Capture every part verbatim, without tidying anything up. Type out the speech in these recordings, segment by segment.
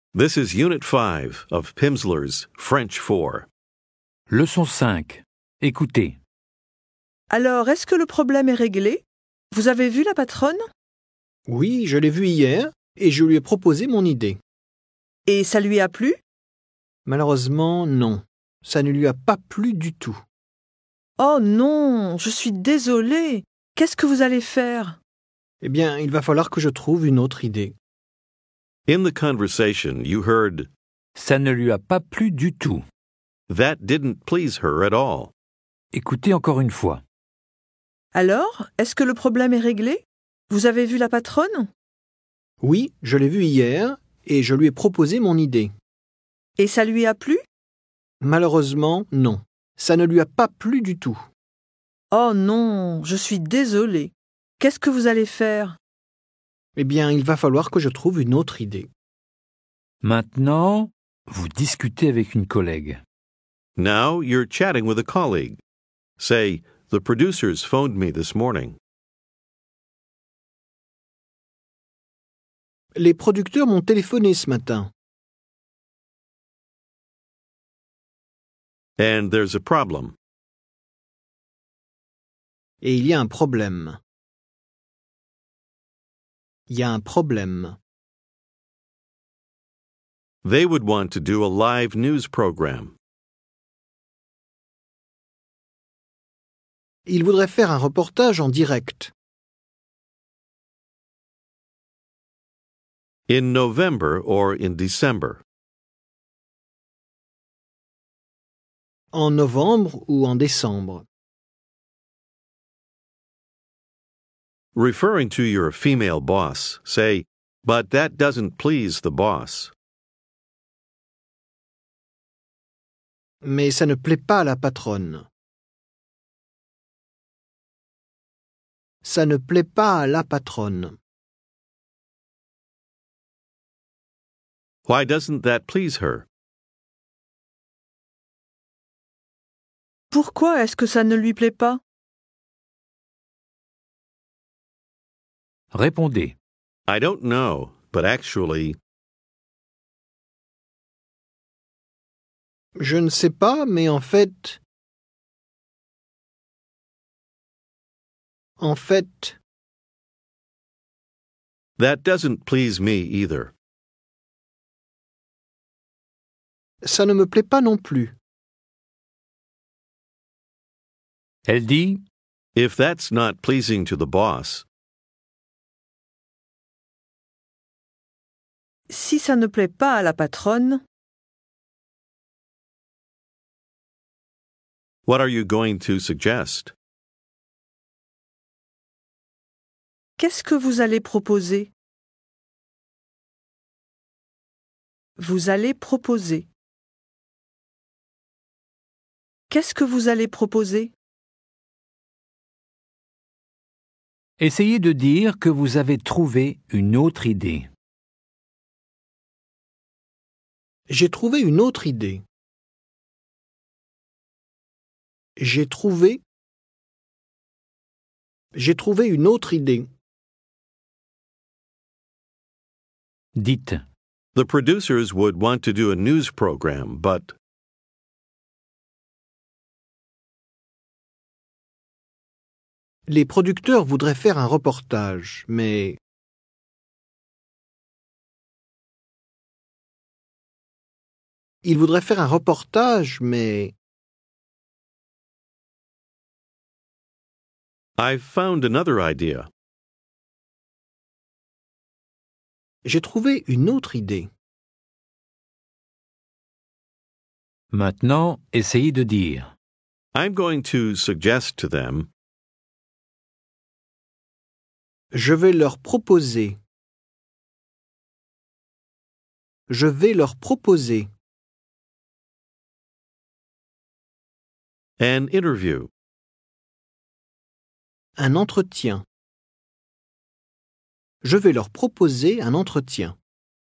This is Unit five of Pimsleur's French four. Leçon cinq. Écoutez. Alors, est-ce que le problème est réglé? Vous avez vu la patronne? Oui, je l'ai vue hier et je lui ai proposé mon idée. Et ça lui a plu? Malheureusement, non. Ça ne lui a pas plu du tout. Oh non, je suis désolée. Qu'est-ce que vous allez faire? Eh bien, il va falloir que je trouve une autre idée. In the conversation, you heard, Ça ne lui a pas plu du tout. that didn't please her at all. Écoutez encore une fois. Alors, est-ce que le problème est réglé? Vous avez vu la patronne? Oui, je l'ai vue hier et je lui ai proposé mon idée. Et ça lui a plu? Malheureusement, non. Ça ne lui a pas plu du tout. Oh non, je suis désolée. Qu'est-ce que vous allez faire? Eh bien, il va falloir que je trouve une autre idée. Maintenant, vous discutez avec une collègue. Now you're chatting with a colleague. Say, the producers phoned me this morning. Les producteurs m'ont téléphoné ce matin. And there's a problem. Et il y a un problème. Il y a un problème. They would want to do a live news program. Il voudrait faire un reportage en direct. In November or in December. En novembre ou en décembre. Referring to your female boss, say, but that doesn't please the boss. Mais ça ne plaît pas à la patronne. Ça ne plaît pas à la patronne. Why doesn't that please her? Pourquoi est-ce que ça ne lui plaît pas? Répondez. I don't know, but actually, Je ne sais pas, mais en fait... En fait, that doesn't please me either. ça ne me plaît pas non plus. Elle dit If that's not pleasing to the boss, Si ça ne plaît pas à la patronne, what are you going to suggest? qu'est-ce que vous allez proposer? Vous allez proposer. Qu'est-ce que vous allez proposer? Essayez de dire que vous avez trouvé une autre idée. J'ai trouvé une autre idée. J'ai trouvé... J'ai trouvé une autre idée. Dites. The producers would want to do a news program, but Les producteurs voudraient faire un reportage, mais... Ils voudraient faire un reportage, mais... I've found another idea. J'ai trouvé une autre idée. Maintenant, essayez de dire. I'm going to suggest to them, Je vais leur proposer. Je vais leur proposer. an interview. Un entretien. Je vais leur proposer un entretien.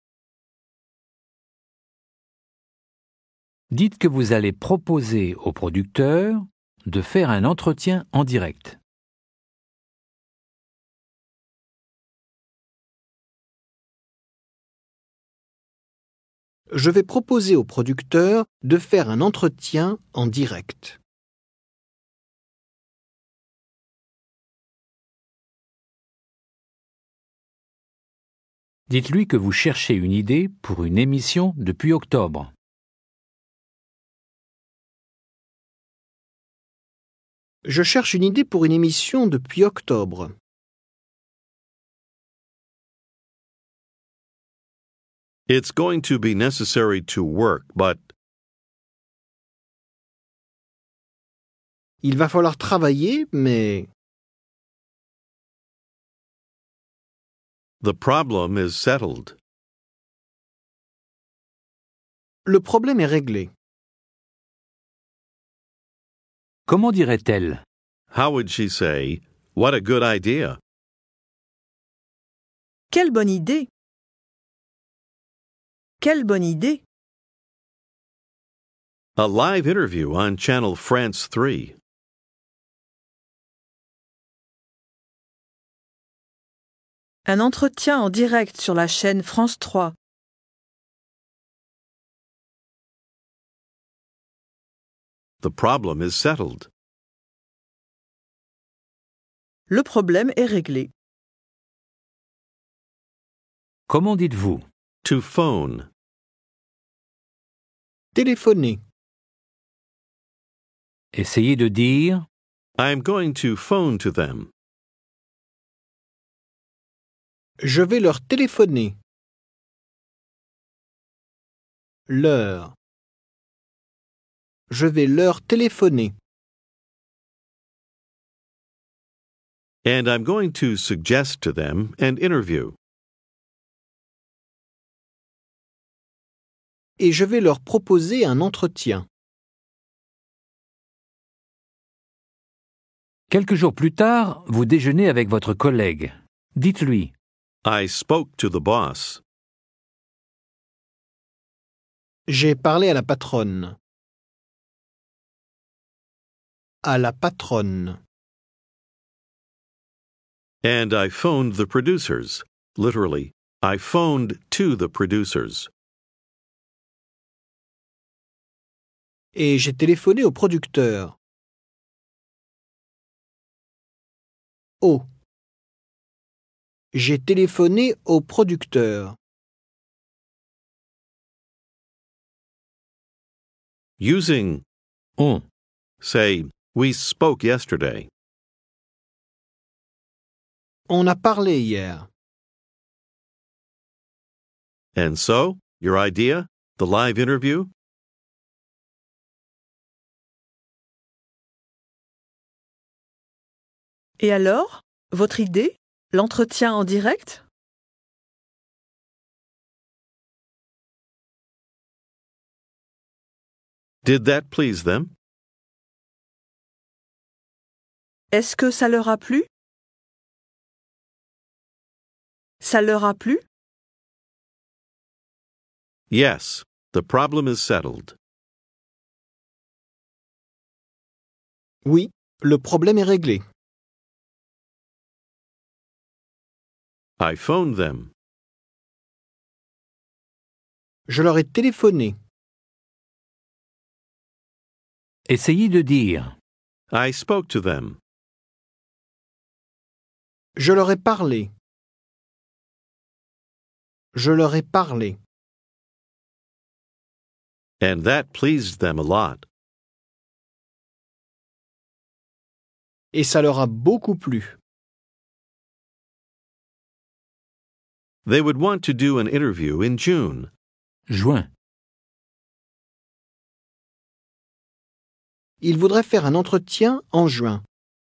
Dites que vous allez proposer au producteur de faire un entretien en direct. Je vais proposer au producteur de faire un entretien en direct. Dites-lui que vous cherchez une idée pour une émission depuis octobre. Je cherche une idée pour une émission depuis octobre. It's going to be necessary to work, but Il va falloir travailler, mais the problem is settled. le problème est réglé. Comment dirait-elle? How would she say, "What a good idea"? Quelle bonne idée! Quelle bonne idée! A live interview on Channel France three. Un entretien en direct sur la chaîne France trois. The problem is settled. Le problème est réglé. Comment dites-vous? To phone. Téléphoner. Essayez de dire I'm going to phone to them. Je vais leur téléphoner. Leur. Je vais leur téléphoner. And I'm going to suggest to them an interview. Et je vais leur proposer un entretien. quelques jours plus tard, vous déjeunez avec votre collègue. Dites-lui I spoke to the boss. J'ai parlé à la patronne. À la patronne. And I phoned the producers. Literally, I phoned to the producers. Et j'ai téléphoné au producteur. Au. J'ai téléphoné au producteur. Using on. say, we spoke yesterday. On a parlé hier. And so, your idea? The live interview? Et alors, votre idée? L'entretien en direct? Did that please them? Est-ce que ça leur a plu? Ça leur a plu? Yes, the problem is settled. Oui, le problème est réglé. I phoned them. Je leur ai téléphoné. Essayez de dire I spoke to them. Je leur ai parlé. Je leur ai parlé. And that pleased them a lot. Et ça leur a beaucoup plu. They would want to do an interview in June. juin. Ils voudraient faire un entretien en juin.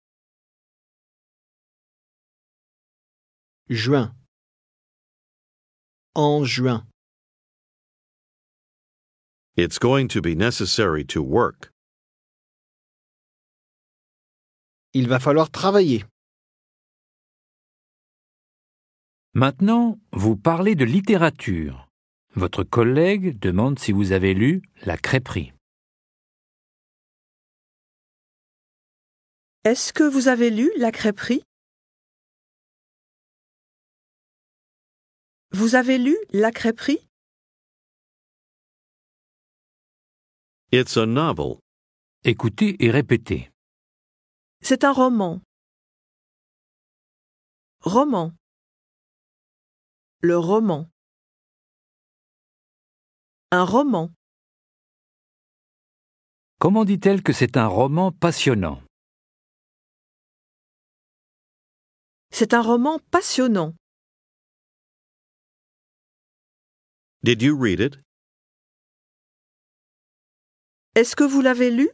Juin. En juin. It's going to be necessary to work. Il va falloir travailler. Maintenant, vous parlez de littérature. Votre collègue demande si vous avez lu La crêperie. Est-ce que vous avez lu La crêperie? Vous avez lu La crêperie? It's a novel. Écoutez et répétez. C'est un roman. Roman. Le roman. Un roman. Comment dit-elle que c'est un roman passionnant? C'est un roman passionnant. Did you read it? Est-ce que vous l'avez lu?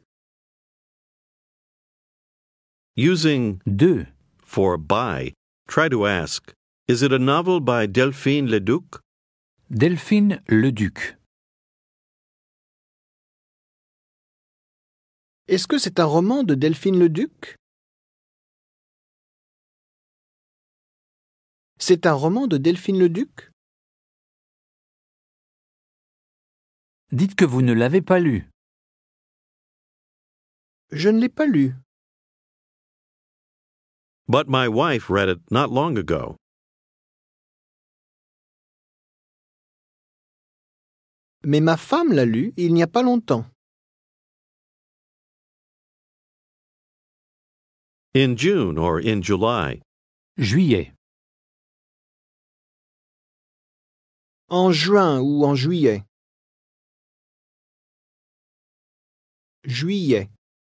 Using deux. for by, try to ask, is it a novel by Delphine Leduc? Delphine Leduc. Est-ce que c'est un roman de Delphine Leduc? C'est un roman de Delphine Leduc? Dites que vous ne l'avez pas lu. Je ne l'ai pas lu. But my wife read it not long ago. Mais ma femme l'a lu il n'y a pas longtemps. In June or in July. Juillet. En juin ou en juillet. Juillet.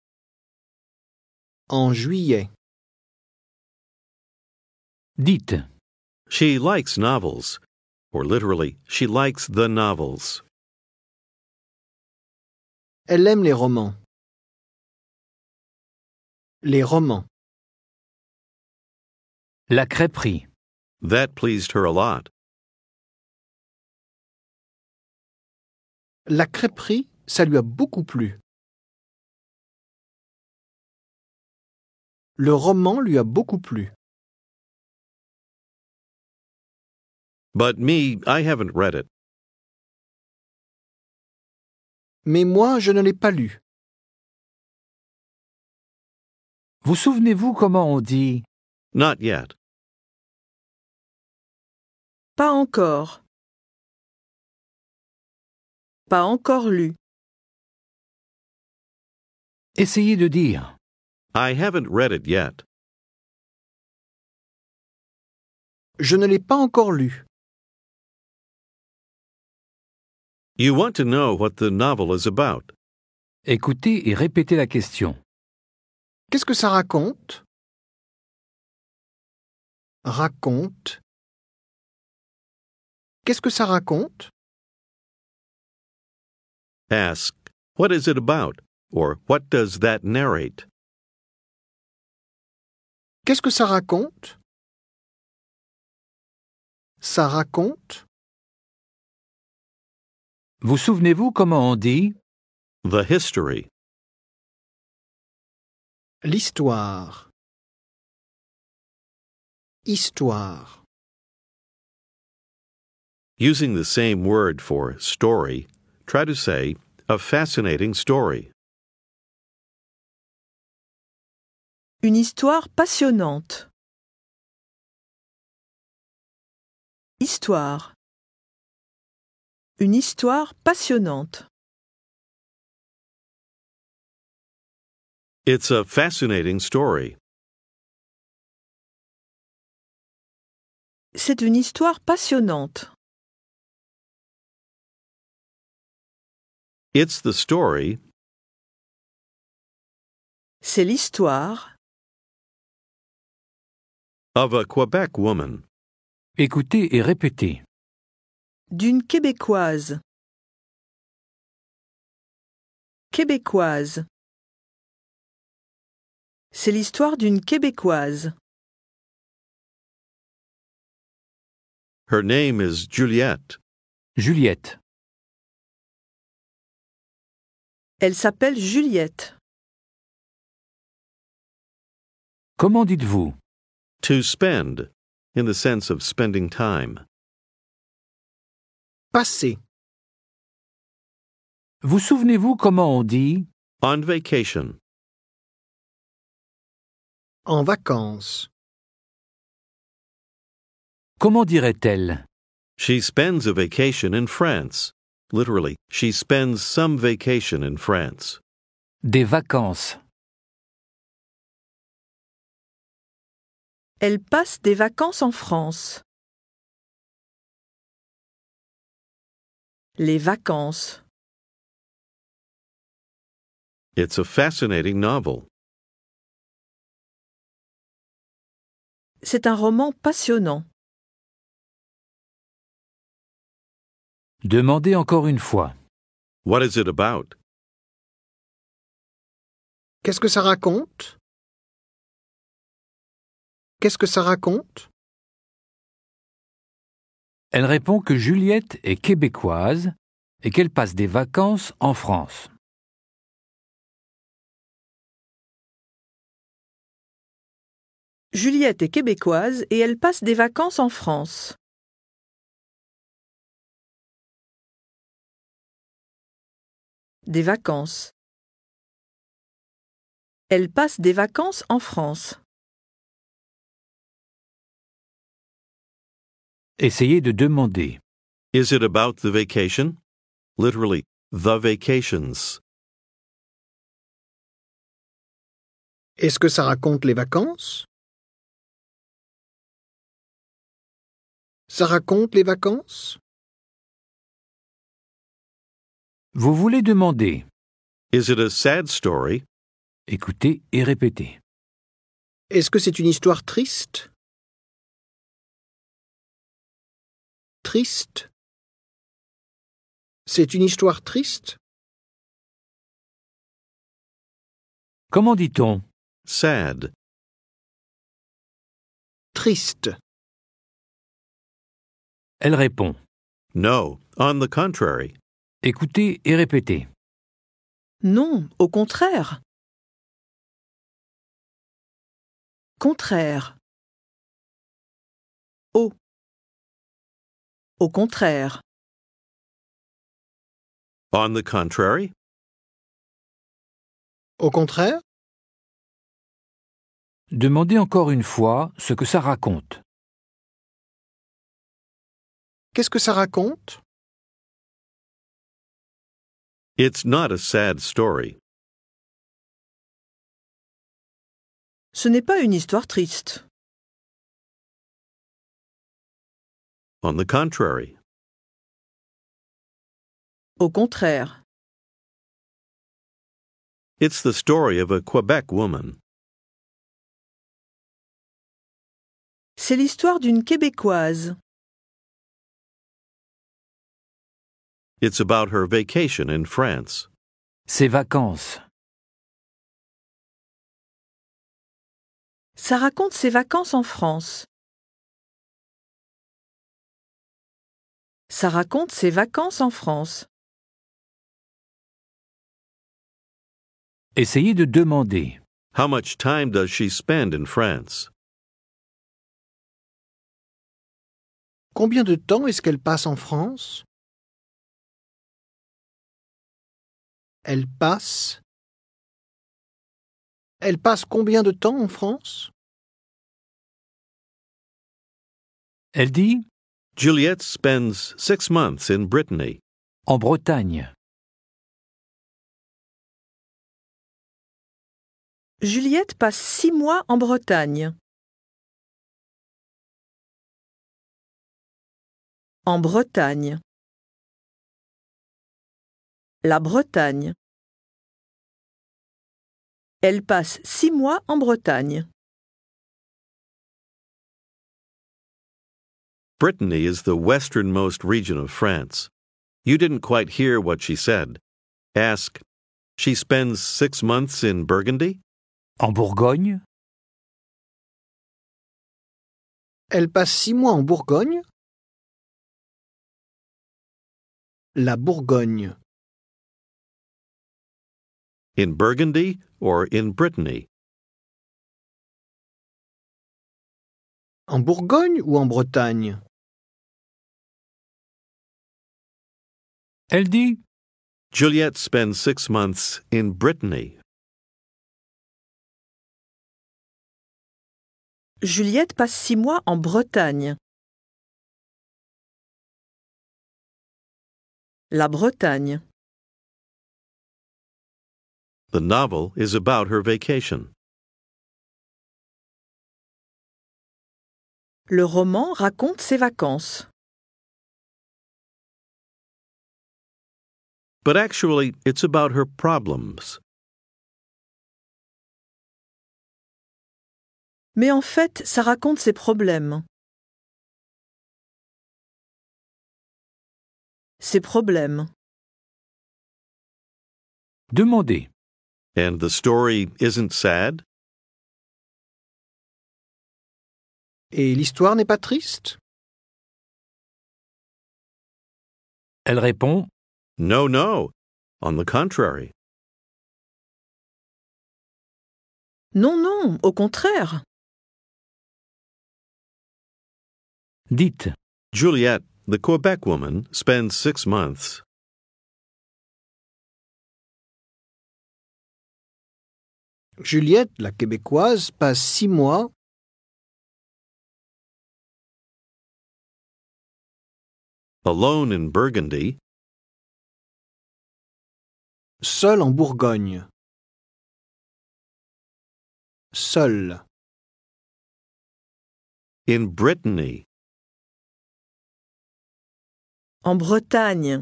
En juillet. Dites. She likes novels. Or literally, she likes the novels. Elle aime les romans. Les romans. La crêperie. That pleased her a lot. La crêperie, ça lui a beaucoup plu. Le roman lui a beaucoup plu. But me, I haven't read it. Mais moi, je ne l'ai pas lu. Vous souvenez-vous comment on dit Not yet. Pas encore. Pas encore lu. Essayez de dire. I haven't read it yet. Je ne l'ai pas encore lu. You want to know what the novel is about. Écoutez et répétez la question. Qu'est-ce que ça raconte? Raconte. Qu'est-ce que ça raconte? Ask, what is it about? Or what does that narrate? Qu'est-ce que ça raconte? Ça raconte? Vous souvenez-vous comment on dit The history. L'histoire. Histoire. Using the same word for story, try to say, a fascinating story. Une histoire passionnante. Histoire. Une histoire passionnante. It's a fascinating story. C'est une histoire passionnante. It's the story C'est l'histoire of a Quebec woman. Écoutez et répétez. d'une Québécoise. Québécoise. C'est l'histoire d'une Québécoise. Her name is Juliette. Juliette. Elle s'appelle Juliette. Comment dites-vous To spend, in the sense of spending time. Passer. Vous souvenez-vous comment on dit On vacation. En vacances. Comment dirait-elle She spends a vacation in France. Literally, she spends some vacation in France. Des vacances. Elle passe des vacances en France. Les vacances. It's a fascinating novel. C'est un roman passionnant. Demandez encore une fois. What is it about? Qu'est-ce que ça raconte? Qu'est-ce que ça raconte? Elle répond que Juliette est québécoise et qu'elle passe des vacances en France. Juliette est québécoise et elle passe des vacances en France. Des vacances. Elle passe des vacances en France. Essayez de demander. Is it about the vacation? Literally, the vacations. Est-ce que ça raconte les vacances? Ça raconte les vacances? Vous voulez demander. Is it a sad story? Écoutez et répétez. Est-ce que c'est une histoire triste? Triste? C'est une histoire triste? Comment dit-on? Sad. Triste. Elle répond. No, on the contrary. Écoutez et répétez. Non, au contraire. Contraire. Au. Au contraire. On the contrary? Au contraire? Demandez encore une fois ce que ça raconte. Qu'est-ce que ça raconte? It's not a sad story. Ce n'est pas une histoire triste. On the contrary. Au contraire. It's the story of a Quebec woman. C'est l'histoire d'une Québécoise. It's about her vacation in France. Ses vacances. Ça raconte ses vacances en France. Ça raconte ses vacances en France. Essayez de demander. How much time does she spend in France? Combien de temps est-ce qu'elle passe en France? Elle passe. Elle passe combien de temps en France? Elle dit Juliette spends six months in Brittany. en Bretagne. Juliette passe six mois en Bretagne. En Bretagne. La Bretagne. Elle passe six mois en Bretagne. Brittany is the westernmost region of France. You didn't quite hear what she said. Ask, she spends six months in Burgundy? En Bourgogne. Elle passe six mois en Bourgogne? La Bourgogne. In Burgundy or in Brittany? En Bourgogne ou en Bretagne? Elle dit Juliette spends six months in Brittany. Juliette passe six mois en Bretagne. La Bretagne. The novel is about her vacation. Le roman raconte ses vacances. But actually, it's about her problems. Mais en fait, ça raconte ses problèmes. Ses problèmes. Demandez. And the story isn't sad? Et l'histoire n'est pas triste? Elle répond. No, no. On the contrary. Non, non, au contraire. Dites. Juliette, the Quebec woman, spends six months. Juliette, la Québécoise, passe six mois Alone in Burgundy. seule en Bourgogne. Seule. In Brittany. En Bretagne.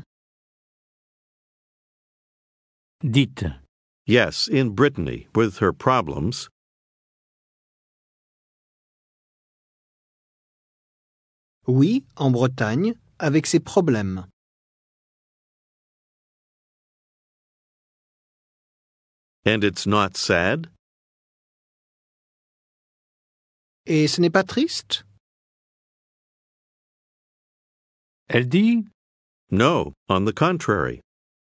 Dites. Yes, in Brittany, with her problems. Oui, en Bretagne, avec ses problèmes. And it's not sad? Et ce n'est pas triste? Elle dit. No, on the contrary.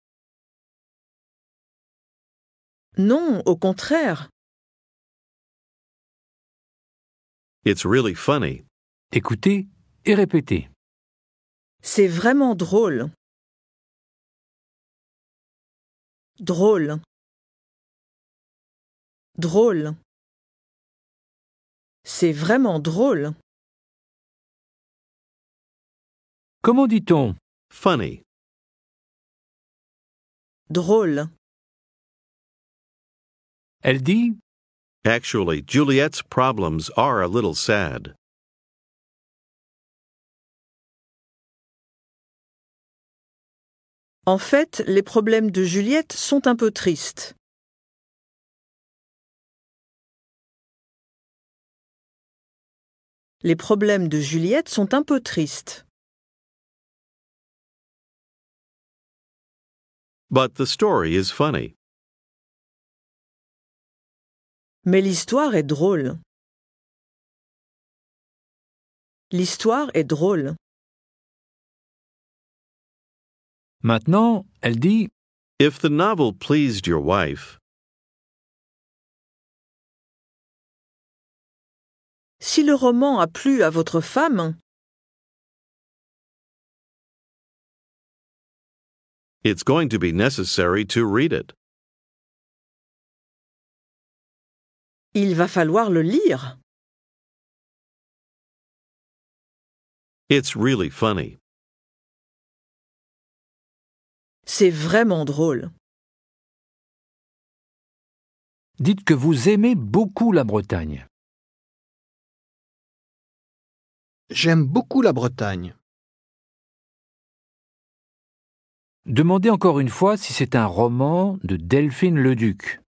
Non, au contraire. It's really funny. Écoutez et répétez. C'est vraiment drôle. Drôle. Drôle. C'est vraiment drôle. Comment dit-on? Funny. Drôle. Elle dit. Actually, Juliet's problems are a little sad. En fait, les problèmes de Juliette sont un peu tristes. Les problèmes de Juliette sont un peu tristes. But the story is funny. Mais l'histoire est drôle. L'histoire est drôle. Maintenant, elle dit. If the novel pleased your wife, Si le roman a plu à votre femme, it's going to be necessary to read it. il va falloir le lire. It's really funny. C'est vraiment drôle. Dites que vous aimez beaucoup la Bretagne. J'aime beaucoup la Bretagne. Demandez encore une fois si c'est un roman de Delphine Leduc.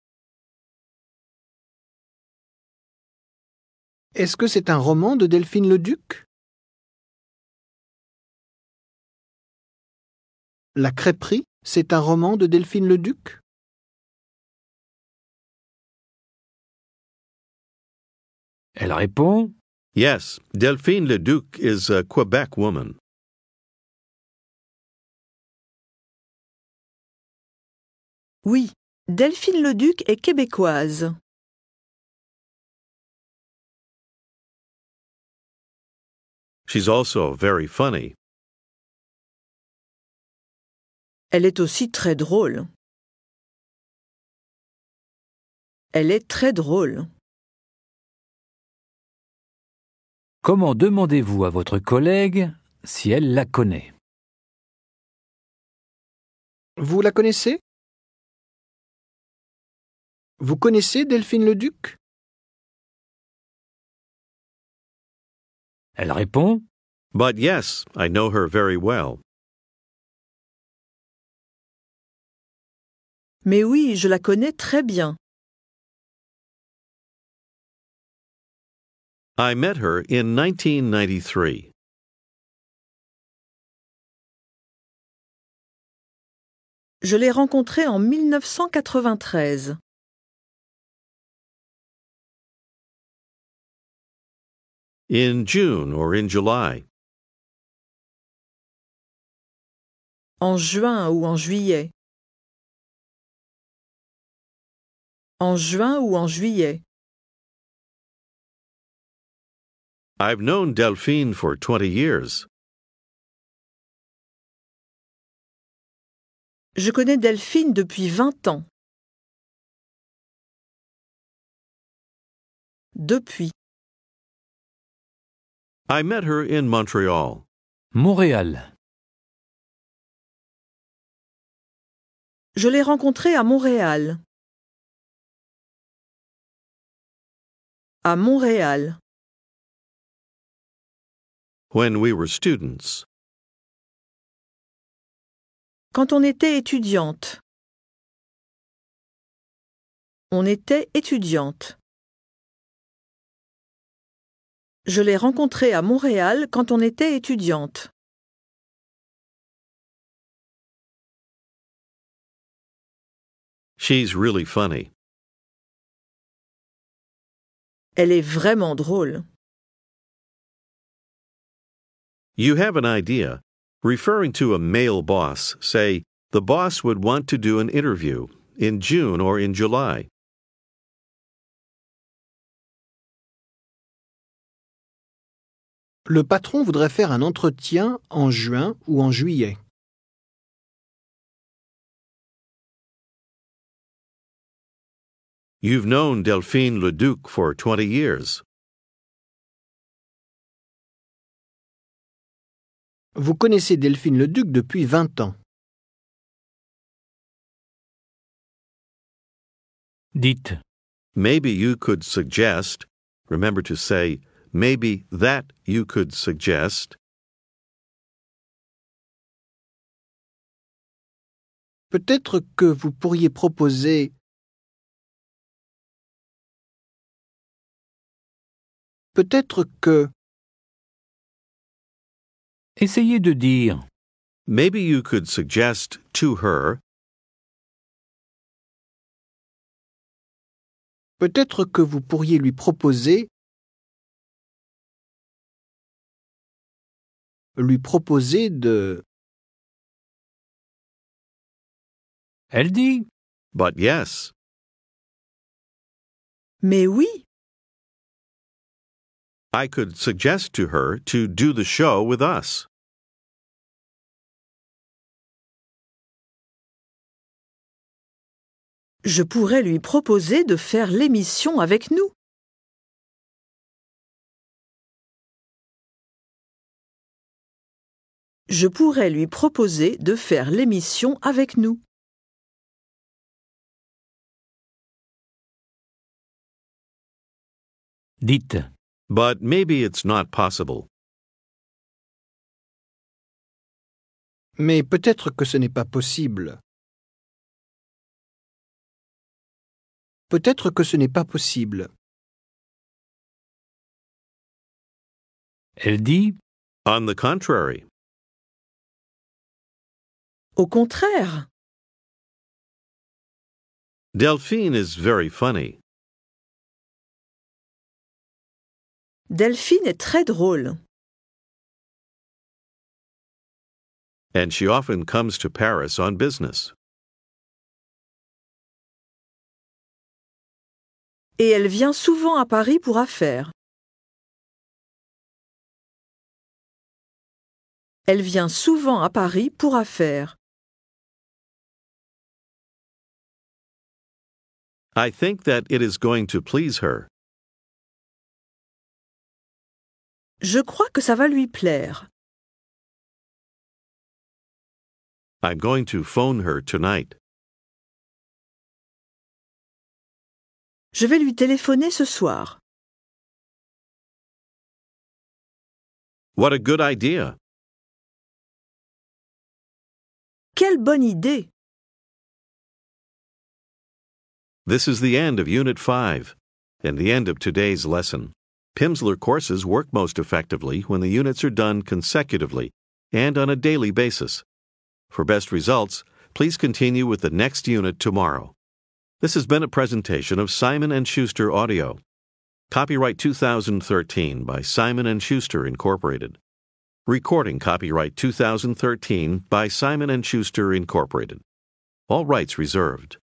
Est-ce que c'est un roman de Delphine Leduc? La crêperie, c'est un roman de Delphine Leduc? Elle répond. Yes, Delphine Leduc is a Quebec woman. Oui, Delphine Leduc est québécoise. She's also very funny. Elle est aussi très drôle. Elle est très drôle. Comment demandez-vous à votre collègue si elle la connaît? Vous la connaissez? Vous connaissez Delphine Leduc? Elle répond But yes, I know her very well. Mais oui, je la connais très bien. I met her in nineteen ninety-three. Je l'ai rencontrée en mille neuf cent quatre-vingt-treize. In June or in July. En juin ou en juillet. En juin ou en juillet. I've known Delphine for twenty years. Je connais Delphine depuis vingt ans. Depuis. I met her in Montreal. Montréal. Je l'ai rencontrée à Montréal. À Montréal. When we were students. Quand on était étudiante. On était étudiante. Je l'ai rencontrée à Montréal quand on était étudiante. She's really funny. Elle est vraiment drôle. You have an idea. Referring to a male boss, say, the boss would want to do an interview in June or in July. Le patron voudrait faire un entretien en juin ou en juillet. You've known Delphine Leduc for twenty years. Vous connaissez Delphine Leduc depuis vingt ans. Dites Maybe you could suggest, remember to say, maybe that you could suggest. Peut-être que vous pourriez proposer. Peut-être que. Essayez de dire Maybe you could suggest to her. Peut-être que vous pourriez lui proposer. Lui proposer de. Elle dit But yes. Mais oui, I could suggest to her to do the show with us. je pourrais lui proposer de faire l'émission avec nous. Je pourrais lui proposer de faire l'émission avec nous. Dites But maybe it's not possible. Mais peut-être que ce n'est pas possible. Peut-être que ce n'est pas possible. Elle dit On the contrary. Au contraire, Delphine is very funny. Delphine est très drôle. And she often comes to Paris on business. Et elle vient souvent à Paris pour affaires. Elle vient souvent à Paris pour affaires. I think that it is going to please her. Je crois que ça va lui plaire. I'm going to phone her tonight. Je vais lui téléphoner ce soir. What a good idea. Quelle bonne idée! This is the end of Unit five and the end of today's lesson. Pimsleur courses work most effectively when the units are done consecutively and on a daily basis. For best results, please continue with the next unit tomorrow. This has been a presentation of Simon and Schuster Audio. Copyright two thousand thirteen by Simon and Schuster Incorporated. Recording copyright two thousand thirteen by Simon and Schuster Incorporated. All rights reserved.